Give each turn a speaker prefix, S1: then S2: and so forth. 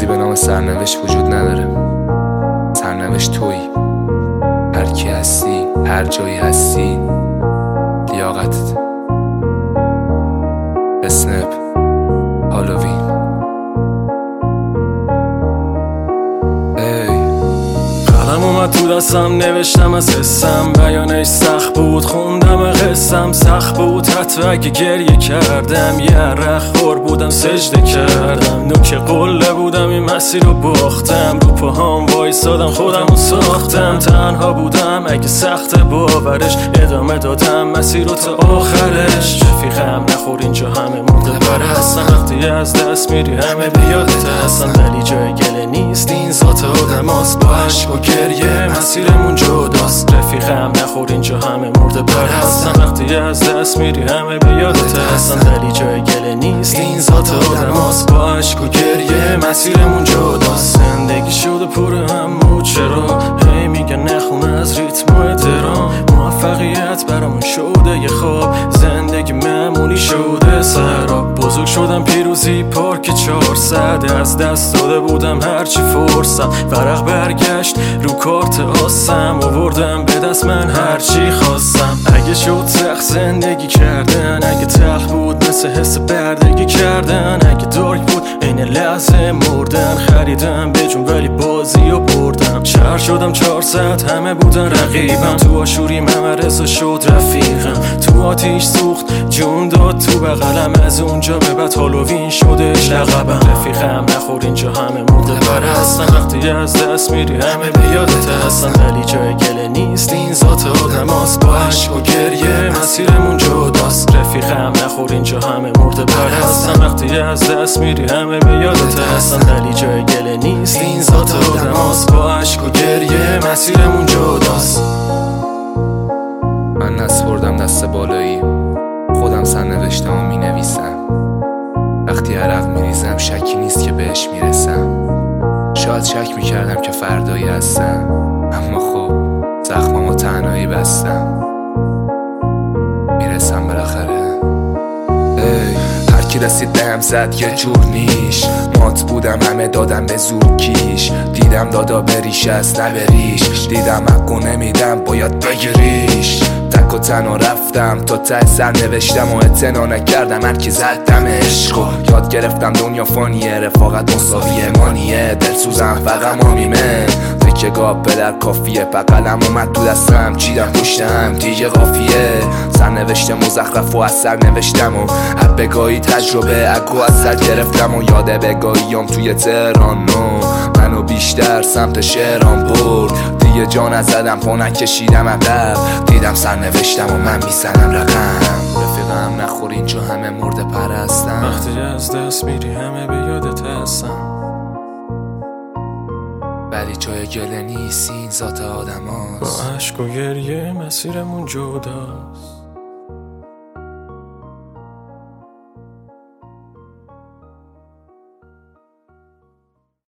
S1: چیزی به نام سرنوشت وجود نداره. سرنوشت تویی. هر کی هستی، هر جایی هستی، لیاقتت. اسنپ هالووین.
S2: قلم اومد تو دستم، نوشتم از حسم، بیانش سخت بود، خوندم قصم سخت بود. حتی اگه گریه کردم، یه عرق خور بودم، سجده کردم، نوک قله بودم، این مسیر رو باختم، رو پاهام وایسادم، خودم رو ساختم. تنها بودم اگه سخت باورش، ادامه دادم مسیر رو تا آخرش. رفیقم نخور اینجا همه مرده برستن، وقتی از دست میری همه بیادت هستن، ولی جای گله نیست، این ذات آدم هست، با عشق و گریه مسیرمون جداست. رفیقم نخور اینجا همه مرده برستن، وقتی از دست میری همه بیادت هستن، ولی جای گله نیست، این ذات آدم هست، با عشق و گریه مسیرمون جداست. زندگی شده پر هم و چرا هی میگن نخون از ریتم و احترام، موفقیت برامون شده یه خواب، زندگی معمولی شده سراب. بزرگ شدم پیروزی پارک 400، از دست داده بودم هرچی فرصت، ورق برگشت رو کارت آسم، آوردم به دست من هرچی خواستم. اگه شد سخت زندگی کردن، اگه تلخ بود مثل حس بردگی کردن، اگه دارک بود این لحظه مردن، خریدم به جون ولی بازی و بردم. شهر شدم 400 همه بودن رقیبم، تو آشوریم همه رضا شد رفیقم، تو آتیش سوخت جون داد تو بغلم، از اونجا به بعد هالووین شدش لقبم. رفیقم نخور اینجا همه مرده برستن، وقتی از دست میری همه بیادت هستن، ولی جای گله نیست، این ذات آدم هست، با عشق و گریه مسیرمون جداست. رفیقم نخور اینجا همه مرده برستن، وقتی از دست میری همه بیادت هستن، ولی جای گله نیست، این ذات آدم هست، با عشق و گریه مسیرمون جداست.
S1: من نسپردم دست بالایی، خودم سرنوشتم و می نویسم. وقتی عرق می ریزم شکی نیست که بهش می رسم. شاید شک می کردم که فردایی هستم، اما خب زخمامو تنهایی بستم. می رسم بالاخره. هرکی رسید بهم زد یه جور نیش، مات بودم همه دادم به زور کیش، دیدم دادا بریش از نبریش، دیدم حقو نمیدم باید بگیریش. تک و تنها رفتم تا ته سرنوشتم و اعتنا نکردم، هرکی زدم عشق و یاد گرفتم دنیا فانیه، رفاقت مساوی مانیه، دلسوزم فقط مامیمه، تکه گاب به در کافیه، قلم اومد تو دستم چیدم پشتم دیگه قافیه. سرنوشت مزخرف و از سرنوشتم و حبگاهی تجربه اگو از سر گرفتم، و یاد بگاهیام توی تهران منو بیشتر سمت شهران برد. دیگه جا نزدم پا نکشیدم عقب، دیدم سرنوشتم و من میزنم رقم. رفیقم نخور اینجا همه مرده پرستم،
S2: وقتی از دست میری همه به یادت هستن،
S1: ولی جای گله نیست، این ذات آدم هست،
S2: با عشق و گریه مسیرمون جداست.